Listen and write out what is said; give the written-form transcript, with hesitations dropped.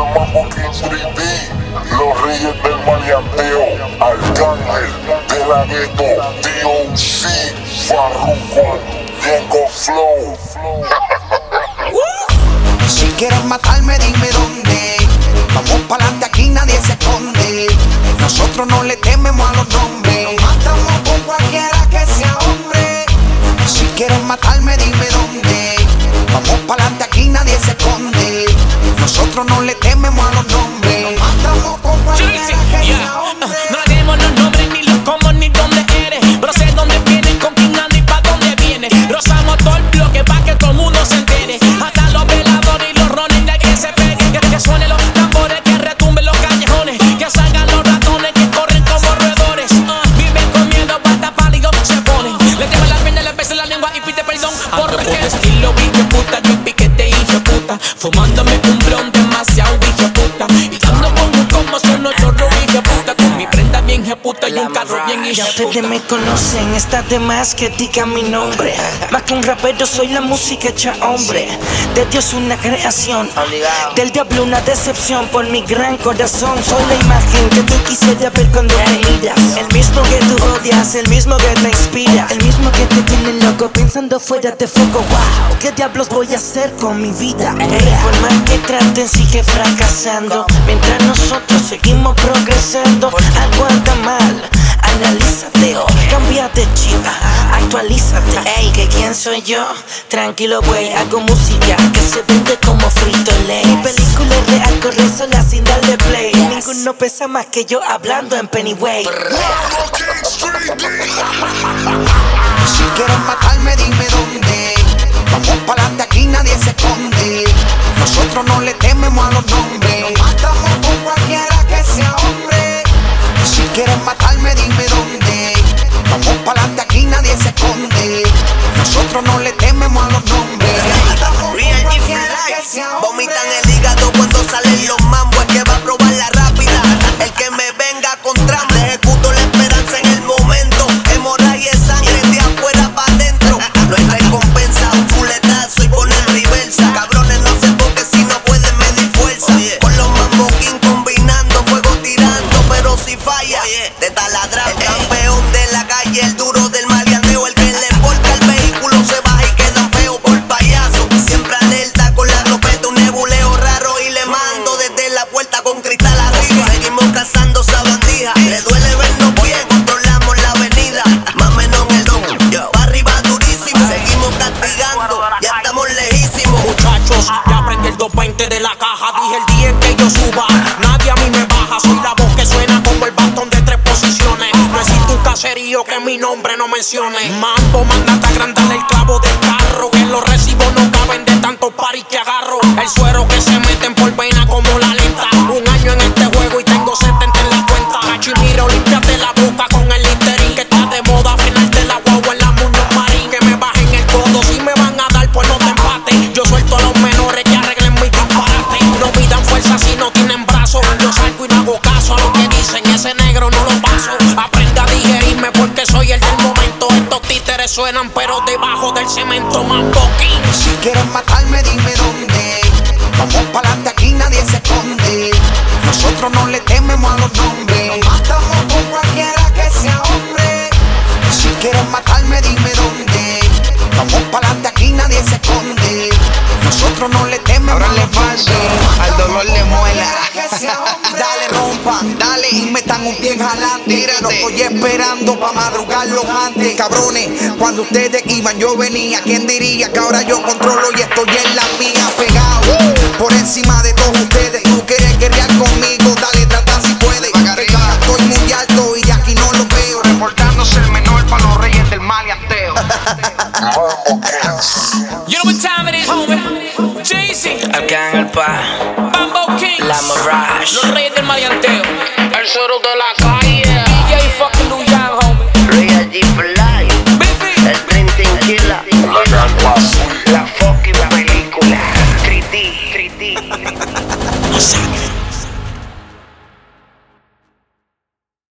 Mambo King 3D, los reyes del maleanteo, Arcángel, De La Ghetto, DOC, Farruko, Diego Flow. Si quieres matarme, dime dónde. Vamos pa'lante, aquí nadie se esconde. Nosotros no le tememos a los nombres. Nos matamos con cualquiera que sea hombre. Si quieres matarme, dime dónde. Vamos pa'lante, aquí nadie se esconde. Nosotros no le tememos a los nombres. Nos matamos con cualquiera que sea hombre. No le tememos los nombres, ni los cómo, ni dónde eres. Pero sé dónde vienes, con quién anda y pa' dónde vienes. Rozamos todo el bloque pa' que todo el mundo se entere. Hasta los veladores y los rones de que se peguen. Que suenen los tambores, que retumben los callejones. Que salgan los ratones que corren como roedores. Viven con miedo, hasta pálido se ponen. Le temen las piernas, le besan la lengua y pide perdón. Porque estilo bicho puta, yo piquete hijo puta. Fumándome un blon demasiado bicho puta. Y dando como son chorro hijo puta. Con mi prenda bien hijo puta y un carro bien hijo Ya puta. ustedes me conocen, está de más que diga mi nombre. Más que un rapero soy la música hecha hombre. De Dios una creación, del diablo una decepción. Por mi gran corazón soy la imagen que tú quisieras ver cuando me miras. El mismo que tú odias, el mismo que te inspira. El mismo que te tiene loco pensando fuera de foco. Wow, ¿qué diablos voy a hacer con mi vida? Por más que traten sigue fracasando. Mientras nosotros seguimos progresando. Algo anda mal, analízate o cambia de chip, actualízate. Ey, ¿que quién soy yo? Tranquilo, güey, hago música que se vende como frito lay. Mi película es real, corre sola sin darle play. Ninguno pesa más que yo hablando en Pennyway. Mambo King 3D. Si quieres matarme, dime dónde. Vamos pa'lante, aquí nadie se esconde. Nosotros no le tememos a los nombres. Nos matamos con cualquiera que sea hombre. Si quieres matarme, dime dónde. Vamos pa'lante, aquí nadie se esconde. Nosotros no le tememos a los nombres. Real G for life. Vomitan el hígado cuando salen los mambos. El que va a probar la rápida. El que me venga contra me ejecuto la esperanza en el momento. Hemorragia es sangre de afuera para adentro. No hay recompensa, un fuletazo y poner reversa. Cabrones no se enfoquen si no pueden medir fuerza. Con los Mambo King combinando, fuego tirando. Pero si falla, te taladra. El campeón de la calle, el duro del maleanteo. El que le porta el vehículo se baja y quedan feos por payaso. Siempre alerta con la ropeta, un nebuleo raro. Y le mando desde la puerta con cristal arriba. Seguimos cazando sabandija. Le duele vernos bien, controlamos la avenida. Más menos en el don, pa' arriba durísimo. Seguimos castigando, ya estamos lejísimos. Muchachos, ya aprendí el 220 de la caja. Dije el día en que yo suba, nadie a mí me baja. Soy la voz que suena como el bastón de 3 posiciones. No existe un caserío que mi nombre no mencione. Mambo, mándate a agrandar el clavo del carro. Que los recibos no caben de tantos paris que agarro. El suero que se meten por vena como la lenta. Un año en este juego y tengo 70 en la cuenta. Cachimiro, límpiate la boca con el Listerine. Que está de moda frenarte la guagua en la Muñoz Marín. Que me bajen el codo, si me van a dar pues no te empate. Yo suelto a los menores que arreglen mi disparate. No pidan fuerza si no tienen brazos. Yo salgo y no hago caso a lo que dicen. Ese negro no lo paso. Aprende a digerirme porque soy el del momento. Estos títeres suenan pero debajo del cemento. Mambo King. Si quieres matarme, dime dónde. Vamos pa'lante, aquí nadie se esconde. Nosotros no le tememos a los nombres. Nos matamos con cualquiera que sea hombre. Si quieres matarme, dime dónde. Vamos pa'lante, aquí nadie se esconde. Nosotros no le tememos a los nombres. Al dolor le muela. Dale, rompa, dale y metan un pie jalante. Tírate. No estoy esperando pa' madrugarlos antes. Cabrones, cuando ustedes iban yo venía. ¿Quién diría que ahora yo controlo y estoy en la mía? Pegado por encima de todos ustedes. Tú quieres guerrear conmigo, dale, trata si puedes. Estoy muy alto y de aquí no lo veo. Reportándose el menor para los reyes del maleanteo. Mambo Kings. You know what time it is, homie. Jay-Z, Arcángel pa, Mambo King, la Mirage. los reyes del maleanteo. El suero de la